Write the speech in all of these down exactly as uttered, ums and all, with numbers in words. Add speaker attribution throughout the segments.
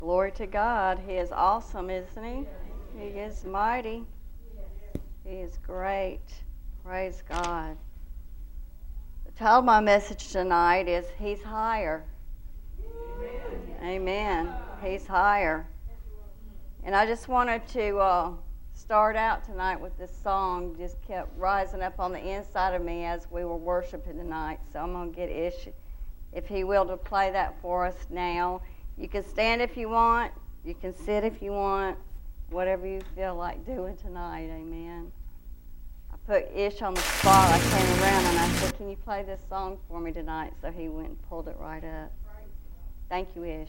Speaker 1: Glory to God. He is awesome, isn't he? He is mighty. He is great. Praise God. The title of my message tonight is He's Higher. Amen. Amen. He's higher. And I just wanted to uh, start out tonight with this song. Just kept rising up on the inside of me as we were worshiping tonight. So I'm going to get Ish, if he will, to play that for us now. You can stand if you want. You can sit if you want. Whatever you feel like doing tonight. Amen. I put Ish on the spot. I came around and I said, can you play this song for me tonight? So he went and pulled it right up. Thank you, Ish.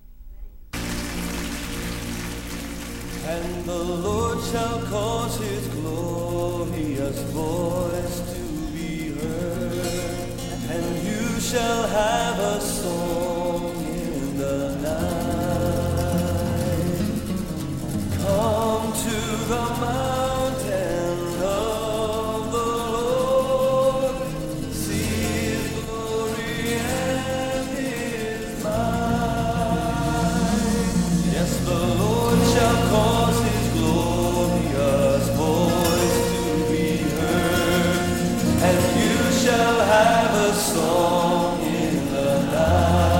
Speaker 2: And the Lord shall cause his glorious voice to be heard, and you shall have a song in the night. Come to the mountain of the Lord, see his glory and his might. Yes, the Lord shall cause his glorious voice to be heard, and you shall have a song in the night.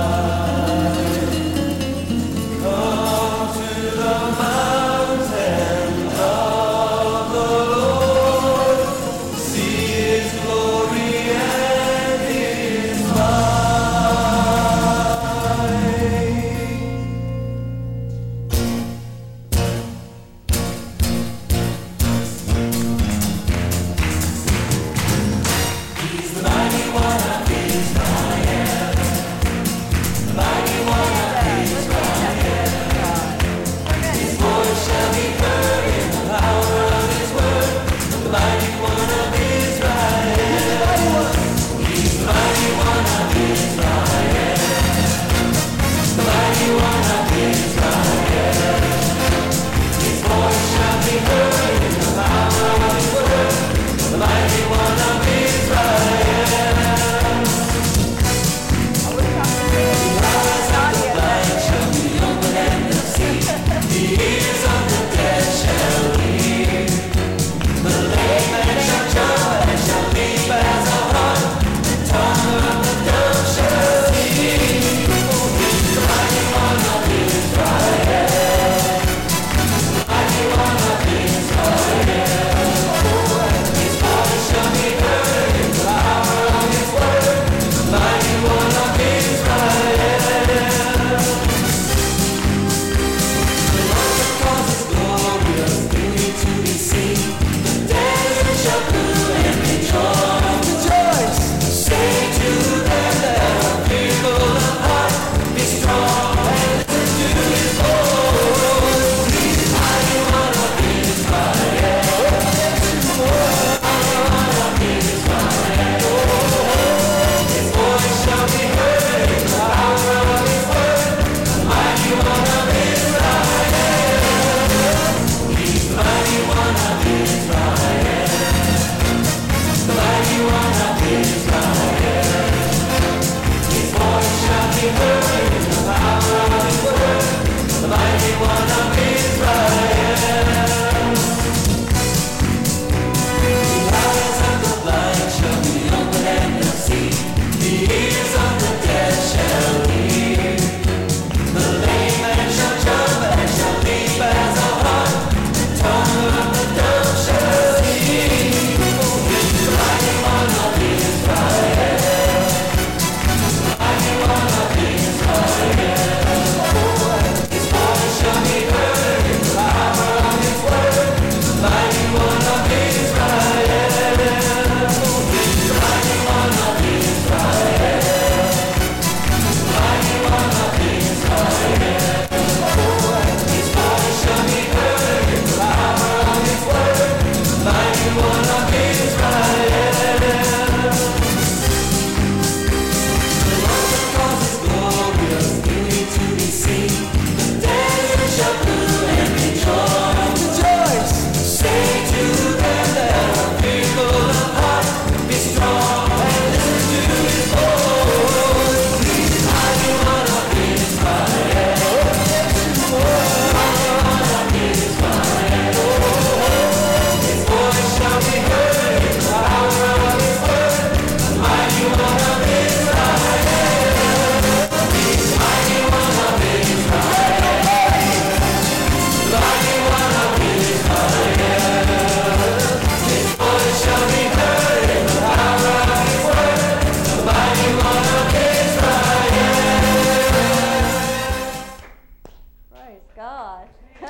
Speaker 1: God.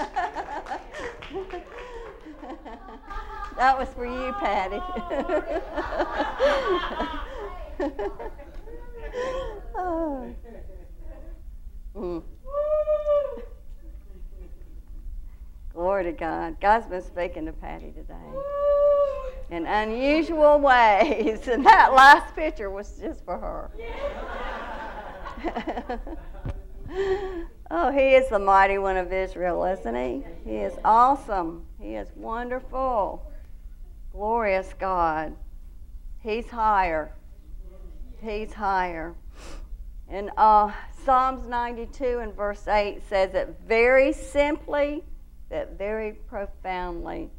Speaker 1: That was for you, Patty. Oh. Mm. Glory to God. God's been speaking to Patty today in unusual ways, and that last picture was just for her. Oh, he is the mighty one of Israel, isn't he? He is awesome. He is wonderful. Glorious God. He's higher. He's higher. And uh, Psalms ninety-two and verse eight says it very simply, but very profoundly.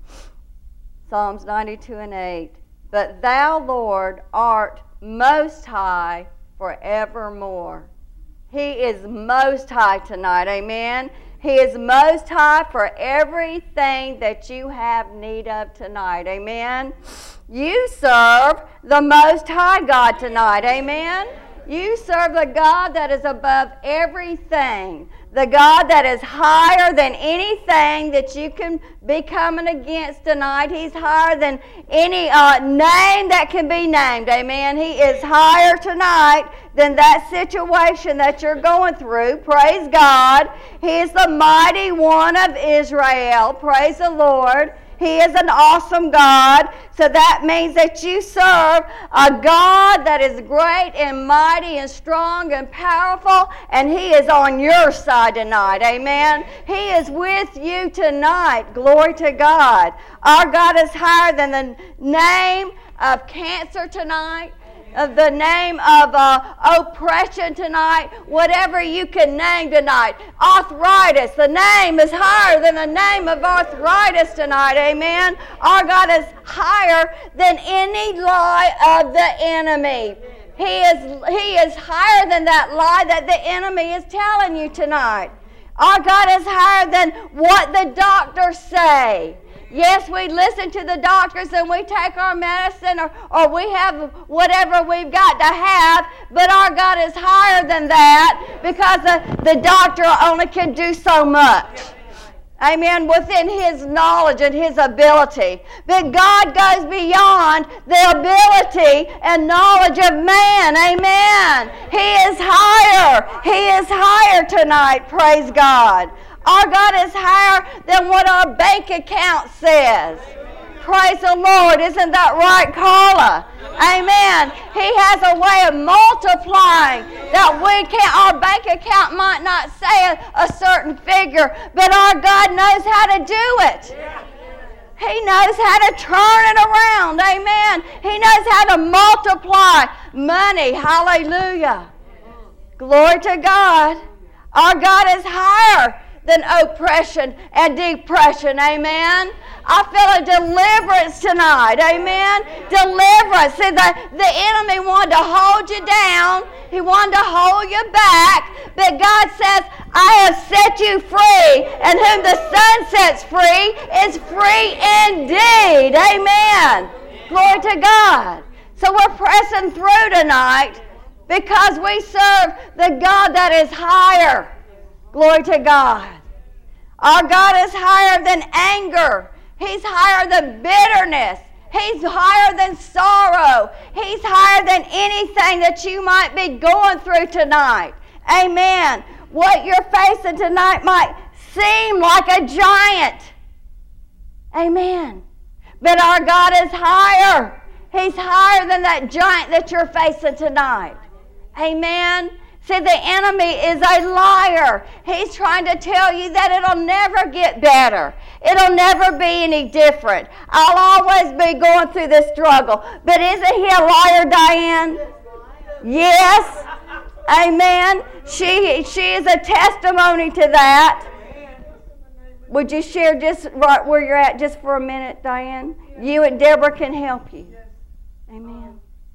Speaker 1: Psalms ninety-two and eight. But thou, Lord, art most high forevermore. He is most high tonight, amen? He is most high for everything that you have need of tonight, amen? You serve the most high God tonight, amen? You serve the God that is above everything, the God that is higher than anything that you can be coming against tonight. He's higher than any uh, name that can be named, amen? He is higher tonight than that situation that you're going through. Praise God. He is the mighty one of Israel. Praise the Lord. He is an awesome God. So that means that you serve a God that is great and mighty and strong and powerful, and He is on your side tonight. Amen. He is with you tonight. Glory to God. Our God is higher than the name of cancer tonight, of the name of uh, oppression tonight, whatever you can name tonight. Arthritis, the name is higher than the name of arthritis tonight, amen. Our God is higher than any lie of the enemy. He is, he is higher than that lie that the enemy is telling you tonight. Our God is higher than what the doctors say. Yes, we listen to the doctors and we take our medicine, or, or we have whatever we've got to have, but our God is higher than that, because the, the doctor only can do so much. Amen, within his knowledge and his ability. But God goes beyond the ability and knowledge of man. Amen. He is higher. He is higher tonight. Praise God. Our God is higher than what our bank account says. Praise the Lord. Isn't that right, Carla? Amen. He has a way of multiplying that we can't. Our bank account might not say a, a certain figure, but our God knows how to do it. He knows how to turn it around. Amen. He knows how to multiply money. Hallelujah. Glory to God. Our God is higher than oppression and depression, amen. I feel a deliverance tonight, amen. Deliverance. See, the, the enemy wanted to hold you down. He wanted to hold you back. But God says, I have set you free, and whom the Son sets free is free indeed, amen. Glory to God. So we're pressing through tonight because we serve the God that is higher. Glory to God. Our God is higher than anger. He's higher than bitterness. He's higher than sorrow. He's higher than anything that you might be going through tonight. Amen. What you're facing tonight might seem like a giant. Amen. But our God is higher. He's higher than that giant that you're facing tonight. Amen. See, the enemy is a liar. He's trying to tell you that it'll never get better. It'll never be any different. I'll always be going through this struggle. But isn't he a liar, Diane? Yes. Amen. She, she is a testimony to that. Would you share just right where you're at just for a minute, Diane? You and Deborah can help you. Amen.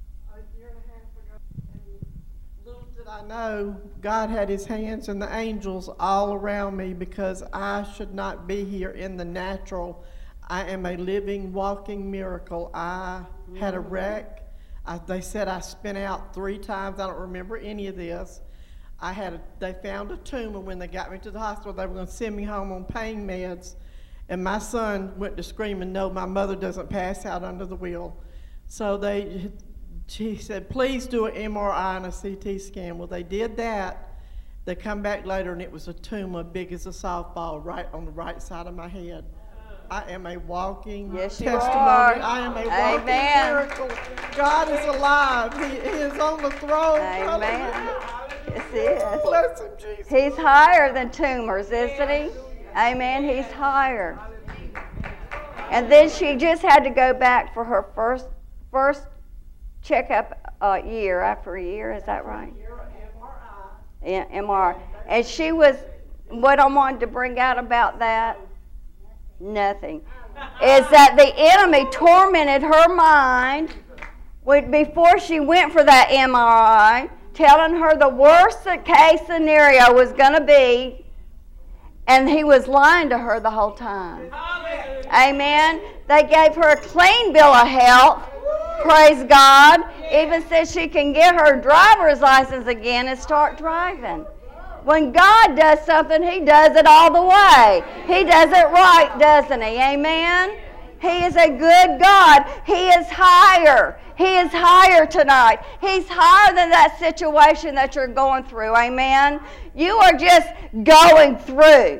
Speaker 3: I know God had his hands and the angels all around me, because I should not be here in the natural. I am a living, walking miracle. I had a wreck. I, they said I spent out three times. I don't remember any of this. I had a, they found a tumor when they got me to the hospital. They were going to send me home on pain meds. And my son went to screaming, no, my mother doesn't pass out under the wheel. So they, she said, please do an M R I and a C T scan. Well, they did that. They come back later, and it was a tumor big as a softball right on the right side of my head. I am a walking
Speaker 1: Yes, you
Speaker 3: testimony.
Speaker 1: are.
Speaker 3: I am a walking
Speaker 1: Amen.
Speaker 3: miracle. God is alive. He, he is on the throne.
Speaker 1: Amen.
Speaker 3: Hallelujah.
Speaker 1: Yes, he is.
Speaker 3: Bless him, Jesus.
Speaker 1: He's higher than tumors, isn't he? Amen. He's higher. And then she just had to go back for her first first checkup uh, year after a year. Is that right? Yeah, M R I. And she was, what I wanted to bring out about that, nothing, is that the enemy tormented her mind when, before she went for that M R I, telling her the worst case scenario was going to be, and he was lying to her the whole time. Amen. They gave her a clean bill of health. Praise God. Even said she can get her driver's license again and start driving. When God does something, he does it all the way. He does it right, doesn't he? Amen. He is a good God. He is higher. He is higher tonight. He's higher than that situation that you're going through. Amen. You are just going through.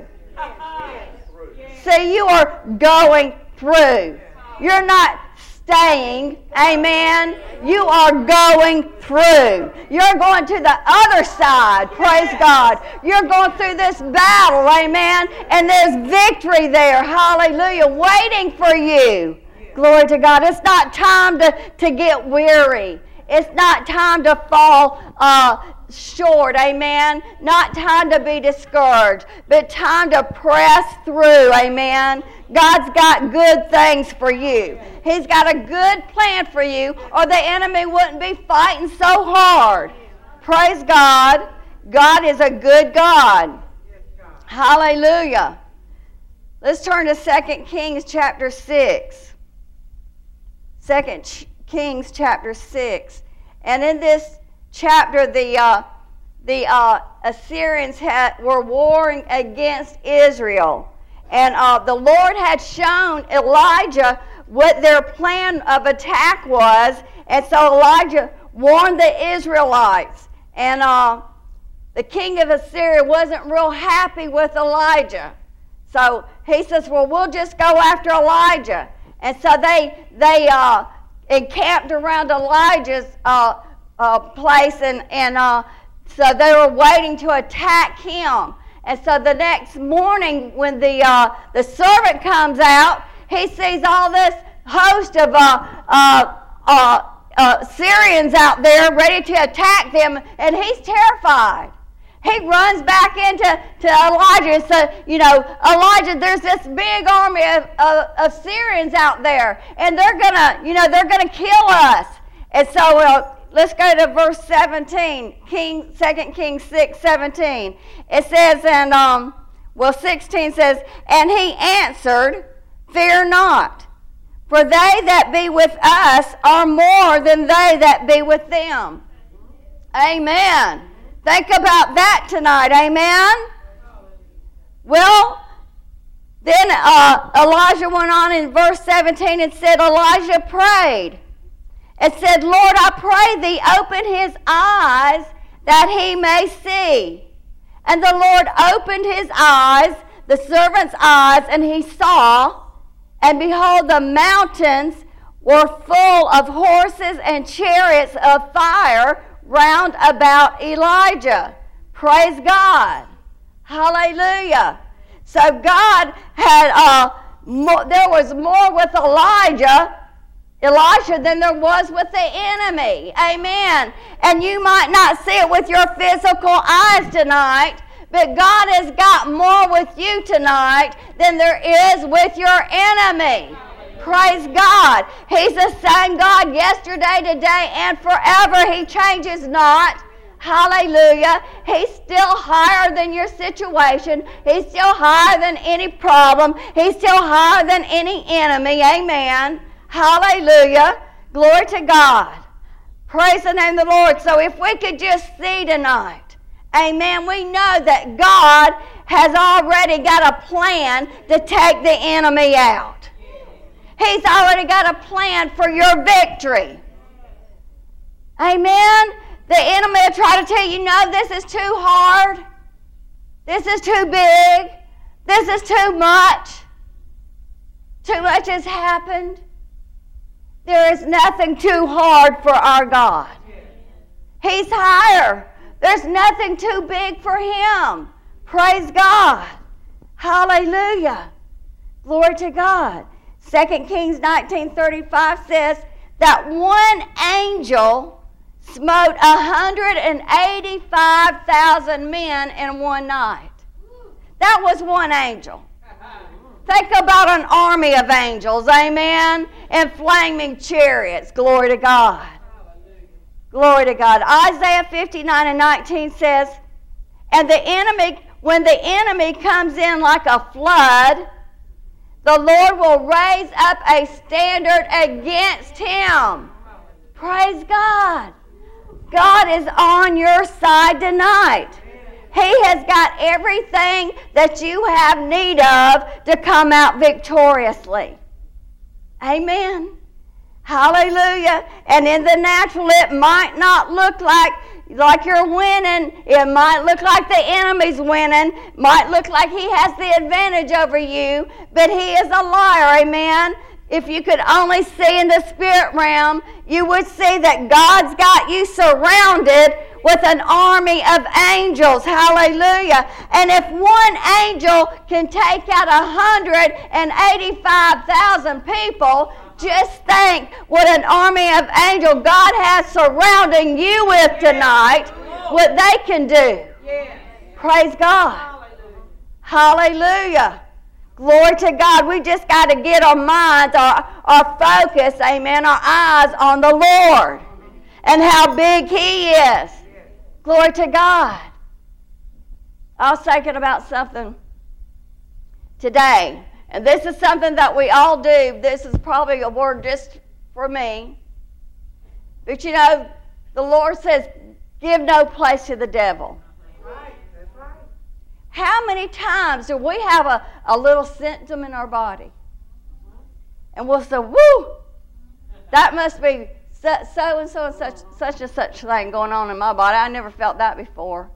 Speaker 1: See, you are going through. You're not staying. Amen. You are going through. You're going to the other side. Praise God. You're going through this battle. Amen. And there's victory there. Hallelujah. Waiting for you. Glory to God. It's not time to, to get weary. It's not time to fall uh, short. Amen. Not time to be discouraged, but time to press through. Amen. God's got good things for you. He's got a good plan for you, or the enemy wouldn't be fighting so hard. Praise God. God is a good God. Hallelujah. Let's turn to Second Kings chapter six. Second Kings chapter six. And in this chapter, the uh, the uh, Assyrians had, were warring against Israel. And uh, the Lord had shown Elijah what their plan of attack was. And so Elijah warned the Israelites. And uh, the king of Assyria wasn't real happy with Elijah. So he says, well, we'll just go after Elijah. And so they they uh, encamped around Elijah's uh, uh, place, and, and uh, so they were waiting to attack him. And so the next morning when the uh, the servant comes out, he sees all this host of uh, uh, uh, uh, Syrians out there ready to attack them, and he's terrified. He runs back into to Elijah and says, you know, Elijah, there's this big army of, of, of Syrians out there, and they're gonna, you know, they're gonna kill us. And so uh, let's go to verse seventeen, King, Second Kings six, seventeen. It says, and um, well, sixteen says, and he answered, fear not, for they that be with us are more than they that be with them. Amen. Think about that tonight, amen? Well, then uh, Elijah went on in verse seventeen and said, Elijah prayed and said, Lord, I pray thee, open his eyes that he may see. And the Lord opened his eyes, the servant's eyes, and he saw, and behold, the mountains were full of horses and chariots of fire round about Elijah. Praise God. Hallelujah. So God had, uh, more, there was more with Elijah, Elisha than there was with the enemy. Amen. And you might not see it with your physical eyes tonight, but God has got more with you tonight than there is with your enemy. Praise God. He's the same God yesterday, today, and forever. He changes not. Hallelujah. He's still higher than your situation. He's still higher than any problem. He's still higher than any enemy. Amen. Hallelujah. Glory to God. Praise the name of the Lord. So if we could just see tonight, Amen. We know that God has already got a plan to take the enemy out. He's already got a plan for your victory. Amen. The enemy will try to tell you, no, this is too hard. This is too big. This is too much. Too much has happened. There is nothing too hard for our God. He's higher. There's nothing too big for Him. Praise God. Hallelujah. Glory to God. Second Kings nineteen thirty-five says that one angel smote one hundred eighty-five thousand men in one night. That was one angel. Think about an army of angels, amen, and flaming chariots. Glory to God. Glory to God. Isaiah fifty-nine and nineteen says, and the enemy, when the enemy comes in like a flood, the Lord will raise up a standard against him. Praise God. God is on your side tonight. He has got everything that you have need of to come out victoriously. Amen. Hallelujah. And in the natural, it might not look like, like you're winning. It might look like the enemy's winning. It might look like he has the advantage over you. But he is a liar. Amen. If you could only see in the spirit realm, you would see that God's got you surrounded with an army of angels. Hallelujah. And if one angel can take out one hundred eighty-five thousand people, just think what an army of angels God has surrounding you with tonight, what they can do. Praise God. Hallelujah. Glory to God. We just got to get our minds, our, our focus, amen, our eyes on the Lord and how big He is. Glory to God. I was thinking about something today, and this is something that we all do. This is probably a word just for me. But you know, the Lord says, give no place to the devil. How many times do we have a, a little symptom in our body? And we'll say, woo, that must be so, so and so and such, such and such thing going on in my body. I never felt that before.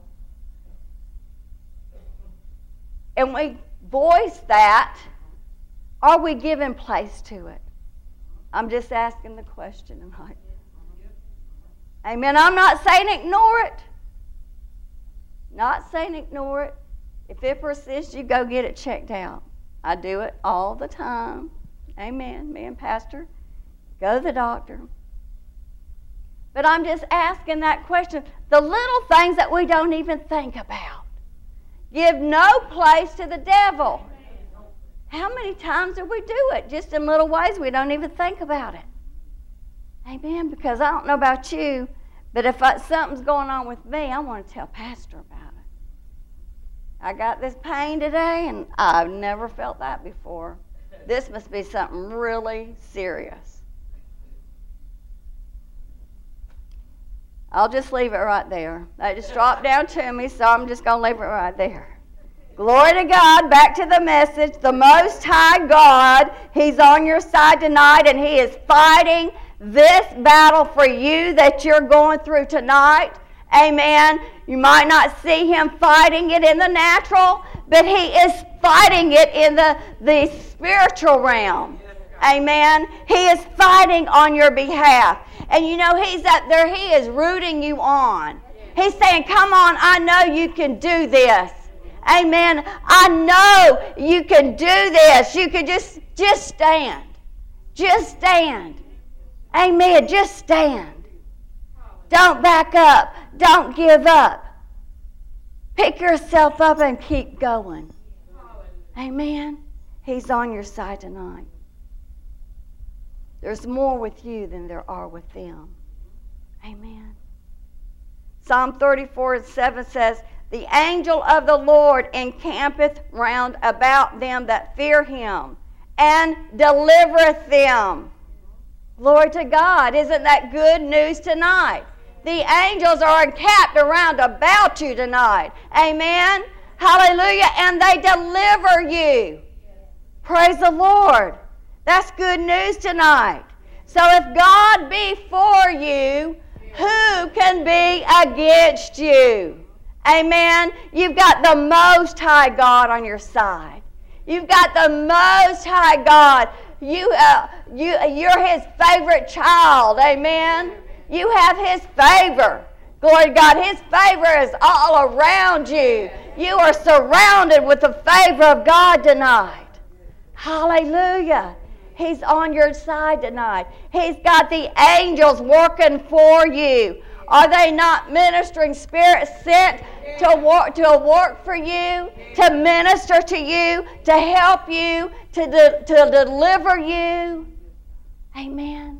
Speaker 1: And we voice that. Are we giving place to it? I'm just asking the question tonight. Amen. I'm not saying ignore it. Not saying ignore it. If it persists, you go get it checked out. I do it all the time. Amen. Me and Pastor go to the doctor. But I'm just asking that question. The little things that we don't even think about. Give no place to the devil. How many times do we do it? Just in little ways we don't even think about it. Amen. Because I don't know about you, but if I, something's going on with me, I want to tell Pastor about it. I got this pain today, and I've never felt that before. This must be something really serious. I'll just leave it right there. That just dropped down to me, so I'm just going to leave it right there. Glory to God. Back to the message. The Most High God, He's on your side tonight, and He is fighting this battle for you that you're going through tonight. Amen. You might not see Him fighting it in the natural, but He is fighting it in the, the spiritual realm. Amen. He is fighting on your behalf. And you know, He's up there, He is rooting you on. He's saying, come on, I know you can do this. Amen. I know you can do this. You can just, just stand. Just stand. Amen. Just stand. Don't back up. Don't give up. Pick yourself up and keep going. Amen. He's on your side tonight. There's more with you than there are with them. Amen. Psalm thirty-four and seven says, the angel of the Lord encampeth round about them that fear Him, and delivereth them. Glory to God. Isn't that good news tonight? The angels are encamped around about you tonight. Amen. Hallelujah. And they deliver you. Praise the Lord. That's good news tonight. So if God be for you, who can be against you? Amen. You've got the Most High God on your side. You've got the Most High God. You, uh, you, you're His favorite child. Amen. You have His favor. Glory to God. His favor is all around you. You are surrounded with the favor of God tonight. Hallelujah. He's on your side tonight. He's got the angels working for you. Are they not ministering spirits sent to work, to work for you, to minister to you, to help you, to, de- to deliver you? Amen.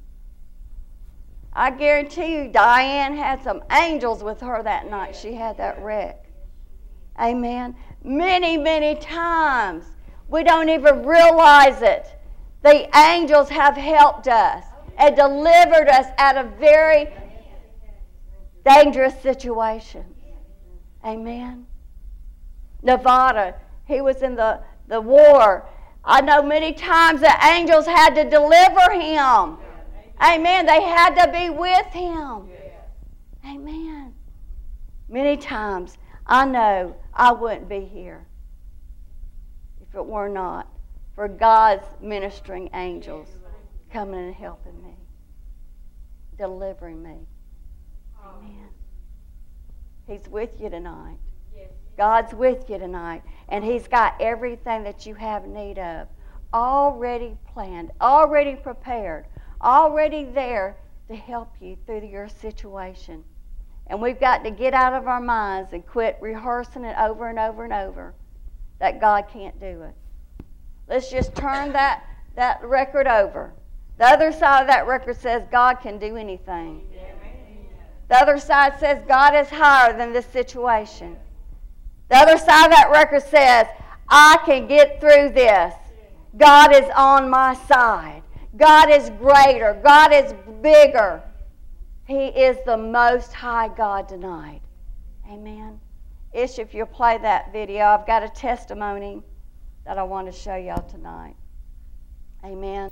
Speaker 1: I guarantee you Diane had some angels with her that night. She had that wreck. Amen. Many, many times. We don't even realize it. The angels have helped us and delivered us out of very dangerous situations. Amen. Nevada, he was in the, the war. I know many times the angels had to deliver him. Amen. They had to be with him. Amen. Many times I know I wouldn't be here if it were not for God's ministering angels coming and helping me, delivering me. Amen. He's with you tonight. God's with you tonight, and He's got everything that you have need of already planned, already prepared, already there to help you through your situation. And we've got to get out of our minds and quit rehearsing it over and over and over that God can't do it. Let's just turn that, that record over. The other side of that record says God can do anything. The other side says God is higher than this situation. The other side of that record says, I can get through this. God is on my side. God is greater. God is bigger. He is the Most High God tonight. Amen. Ish, if you'll play that video, I've got a testimony that I want to show y'all tonight. Amen.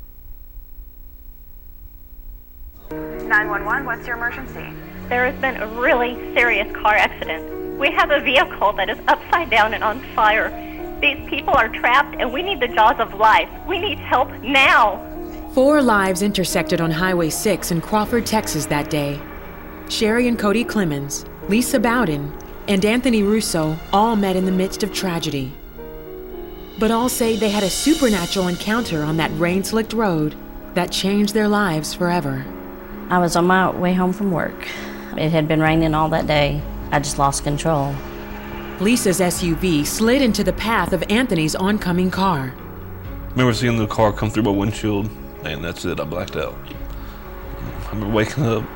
Speaker 4: nine one one, what's your emergency?
Speaker 5: There has been a really serious car accident. We have a vehicle that is upside down and on fire. These people are trapped, and we need the jaws of life. We need help now.
Speaker 6: Four lives intersected on Highway six in Crawford, Texas that day. Sherry and Cody Clemens, Lisa Bowden, and Anthony Russo all met in the midst of tragedy. But all say they had a supernatural encounter on that rain-slicked road that changed their lives forever.
Speaker 7: I was on my way home from work. It had been raining all that day. I just lost control.
Speaker 6: Lisa's S U V slid into the path of Anthony's oncoming car.
Speaker 8: I remember seeing the car come through my windshield, and that's it, I blacked out. I remember waking up.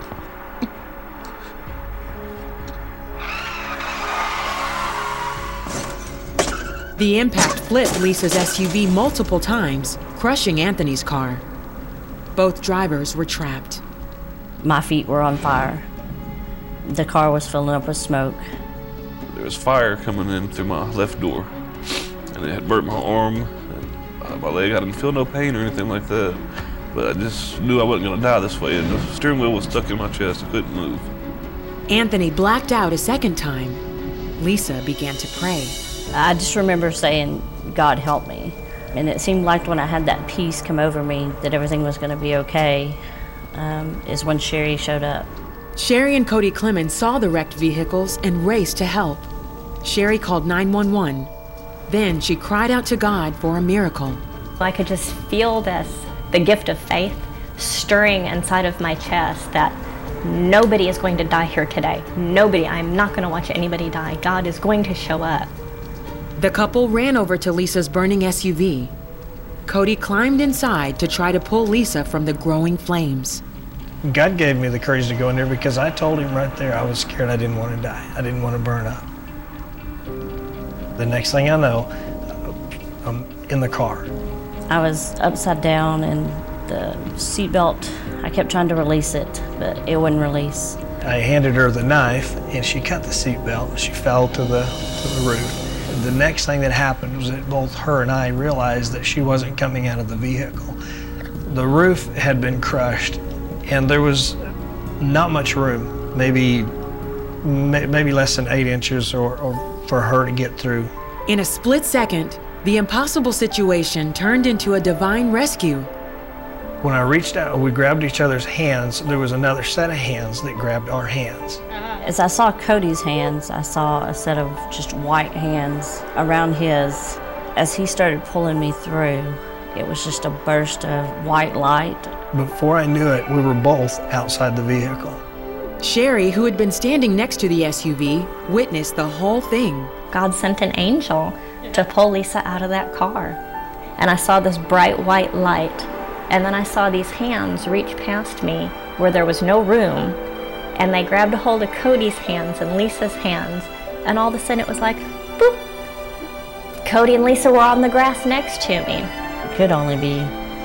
Speaker 6: The impact flipped Lisa's S U V multiple times, crushing Anthony's car. Both drivers were trapped.
Speaker 7: My feet were on fire. The car was filling up with smoke.
Speaker 8: There was fire coming in through my left door, and it had burnt my arm and my leg. I didn't feel no pain or anything like that, but I just knew I wasn't going to die this way, and the steering wheel was stuck in my chest. I couldn't move.
Speaker 6: Anthony blacked out a second time. Lisa began to pray.
Speaker 7: I just remember saying, God help me. And it seemed like when I had that peace come over me that everything was going to be okay, um, is when Sherry showed up.
Speaker 6: Sherry and Cody Clemens saw the wrecked vehicles and raced to help. Sherry called nine one one. Then she cried out to God for a miracle.
Speaker 5: I could just feel this, the gift of faith, stirring inside of my chest that nobody is going to die here today. Nobody. I'm not going to watch anybody die. God is going to show up.
Speaker 6: The couple ran over to Lisa's burning S U V. Cody climbed inside to try to pull Lisa from the growing flames.
Speaker 9: God gave me the courage to go in there because I told him right there I was scared I didn't want to die. I didn't want to burn up. The next thing I know, I'm in the car.
Speaker 7: I was upside down and the seatbelt, I kept trying to release it, but it wouldn't release.
Speaker 9: I handed her the knife, and she cut the seatbelt, and she fell to the, to the roof. And the next thing that happened was that both her and I realized that she wasn't coming out of the vehicle. The roof had been crushed, and there was not much room, maybe, maybe less than eight inches or, or for her to get through.
Speaker 6: In a split second, the impossible situation turned into a divine rescue.
Speaker 9: When I reached out, we grabbed each other's hands. There was another set of hands that grabbed our hands.
Speaker 7: As I saw Cody's hands, I saw a set of just white hands around his. As he started pulling me through, it was just a burst of white light.
Speaker 9: Before I knew it, we were both outside the vehicle.
Speaker 6: Sherry, who had been standing next to the S U V, witnessed the whole thing.
Speaker 5: God sent an angel to pull Lisa out of that car. And I saw this bright white light. And then I saw these hands reach past me where there was no room. And they grabbed a hold of Cody's hands and Lisa's hands. And all of a sudden it was like, boop. Cody and Lisa were on the grass next to me.
Speaker 7: It could only be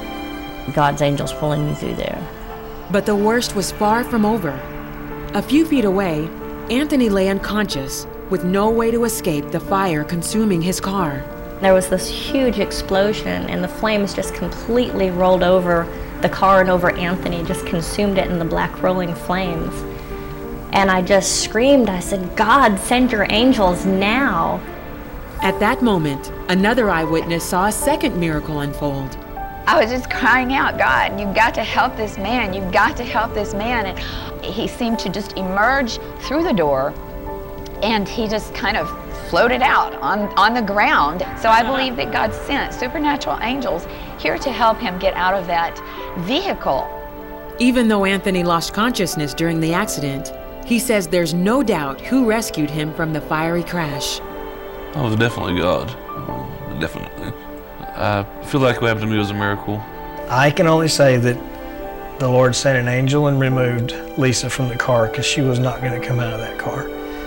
Speaker 7: God's angels pulling me through there.
Speaker 6: But the worst was far from over. A few feet away, Anthony lay unconscious with no way to escape the fire consuming his car.
Speaker 5: There was this huge explosion and the flames just completely rolled over the car and over Anthony, just consumed it in the black rolling flames. And I just screamed, I said, God, send your angels now.
Speaker 6: At that moment, another eyewitness saw a second miracle unfold.
Speaker 10: I was just crying out, God, you've got to help this man, you've got to help this man. And he seemed to just emerge through the door, and he just kind of floated out on, on the ground. So I believe that God sent supernatural angels here to help him get out of that vehicle.
Speaker 6: Even though Anthony lost consciousness during the accident, he says there's no doubt who rescued him from the fiery crash.
Speaker 8: That was definitely God, definitely. I feel like what happened to me was a miracle.
Speaker 9: I can only say that the Lord sent an angel and removed Lisa from the car because she was not going to come out of that car.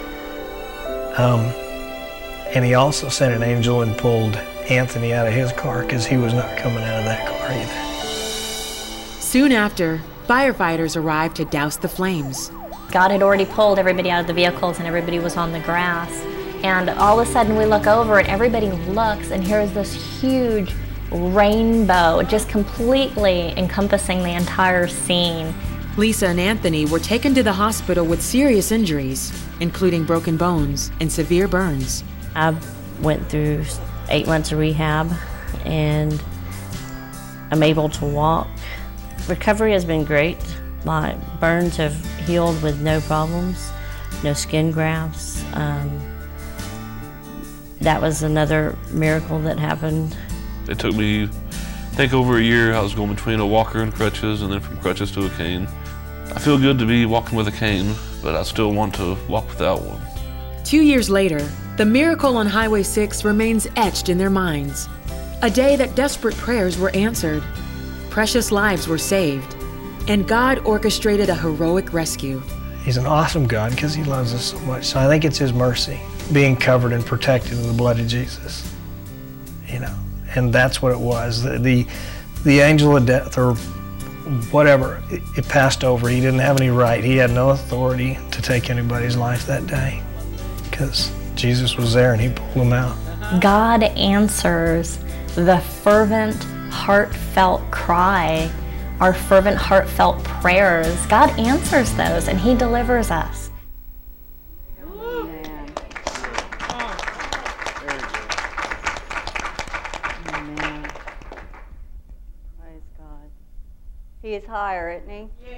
Speaker 9: Um, and he also sent an angel and pulled Anthony out of his car because he was not coming out of that car either.
Speaker 6: Soon after, firefighters arrived to douse the flames.
Speaker 5: God had already pulled everybody out of the vehicles and everybody was on the grass. And all of a sudden we look over and everybody looks, and here's this huge rainbow just completely encompassing the entire scene.
Speaker 6: Lisa and Anthony were taken to the hospital with serious injuries, including broken bones and severe burns.
Speaker 7: I went through eight months of rehab, and I'm able to walk. Recovery has been great. My burns have healed with no problems, no skin grafts. Um, that was another miracle that happened.
Speaker 8: It took me, I think, over a year. I was going between a walker and crutches, and then from crutches to a cane. I feel good to be walking with a cane, but I still want to walk without one.
Speaker 6: Two years later, the miracle on Highway six remains etched in their minds. A day that desperate prayers were answered, precious lives were saved, and God orchestrated a heroic rescue.
Speaker 9: He's an awesome God because he loves us so much. So I think it's his mercy, being covered and protected in the blood of Jesus. You know, and that's what it was. The the, the angel of death, or whatever, it, it passed over. He didn't have any right. He had no authority to take anybody's life that day because Jesus was there and he pulled him out.
Speaker 5: God answers the fervent, heartfelt cry, our fervent, heartfelt prayers. God answers those and he delivers us.
Speaker 1: Amen. Amen. Praise God. He is higher, isn't he?